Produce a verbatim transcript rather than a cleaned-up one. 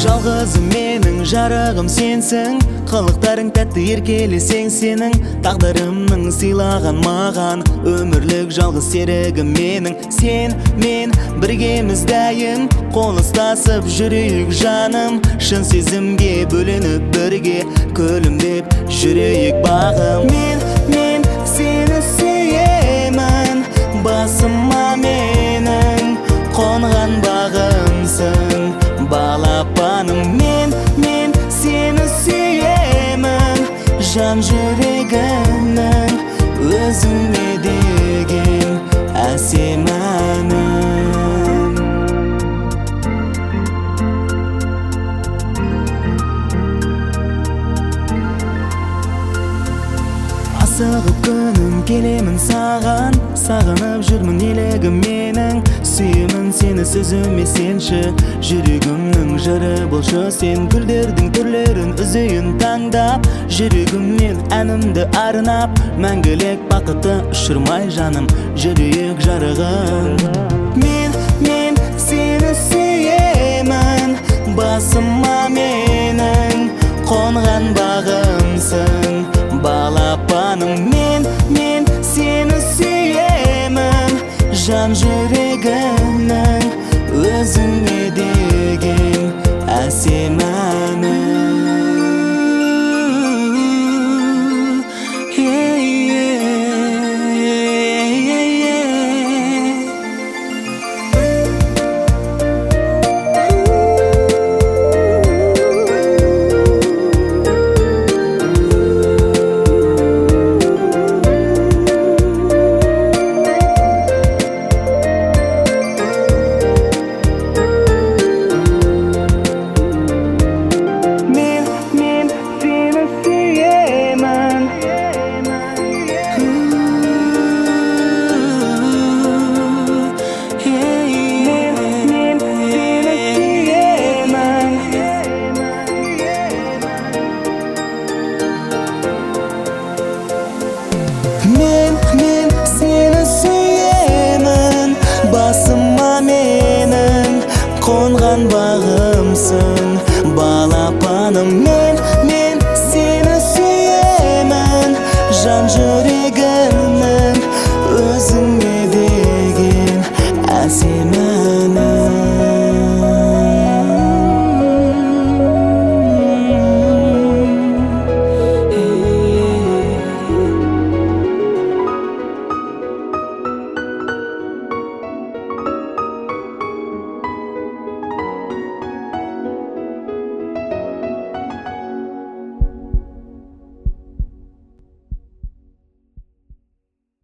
Жалғызым менің жарығым сенсің, қылықтарың тәтті еркелесең сенің, тағдырымның сыйлаған маған өмірлік жалғыз серігім менің. Сен мен біргеміз дайын, қол ұстасып жүрейік жаным, шын сезімге бөленіп бірге күлімдеп жүрейік бағым. Мен мен сені сүйемін, басыма менің қонған бағымсың, балапаным. Мен мен сені сүйемін, жан жүрегімнің өзіңе деген әсем әнім. Асығып күнім келемін саған, сағынып жүрмін елігім менің, сүйемін сені сөзіме сенші, жүрегімнің жыры болшы сен. Гүлдердің түрлерін үзейін таңдап, жүрегімнен әнімді арнап, мәңгілік бақытты ұшырмай жаным, жүрейік жарығым. Мен мен сені сүйемін, басыма менің қонған бағымсың, балапаным. Мен мен сені сүйемін, жан жүрегімнің өзіңе деген әсем әнім. Мен мен сені сүйемін, басыма менің қонған бағымсың, балапаным.